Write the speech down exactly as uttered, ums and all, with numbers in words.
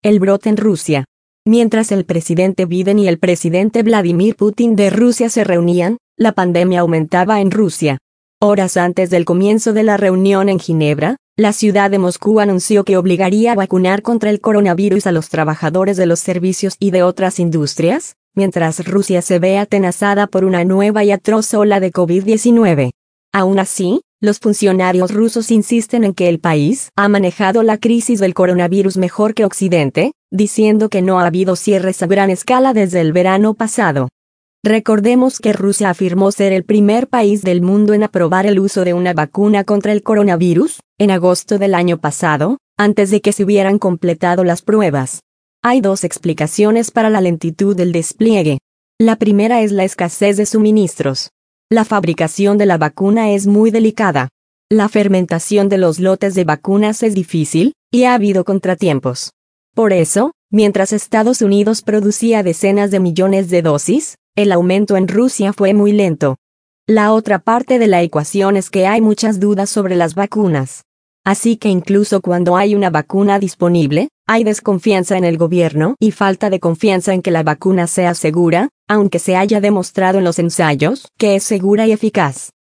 El brote en Rusia. Mientras el presidente Biden y el presidente Vladimir Putin de Rusia se reunían, la pandemia aumentaba en Rusia. Horas antes del comienzo de la reunión en Ginebra, la ciudad de Moscú anunció que obligaría a vacunar contra el coronavirus a los trabajadores de los servicios y de otras industrias, mientras Rusia se ve atenazada por una nueva y atroz ola de COVID diecinueve. Aún así, los funcionarios rusos insisten en que el país ha manejado la crisis del coronavirus mejor que Occidente, diciendo que no ha habido cierres a gran escala desde el verano pasado. Recordemos que Rusia afirmó ser el primer país del mundo en aprobar el uso de una vacuna contra el coronavirus, en agosto del año pasado, antes de que se hubieran completado las pruebas. Hay dos explicaciones para la lentitud del despliegue. La primera es la escasez de suministros. La fabricación de la vacuna es muy delicada. La fermentación de los lotes de vacunas es difícil, y ha habido contratiempos. Por eso, mientras Estados Unidos producía decenas de millones de dosis, el aumento en Rusia fue muy lento. La otra parte de la ecuación es que hay muchas dudas sobre las vacunas. Así que incluso cuando hay una vacuna disponible, hay desconfianza en el gobierno y falta de confianza en que la vacuna sea segura, aunque se haya demostrado en los ensayos que es segura y eficaz.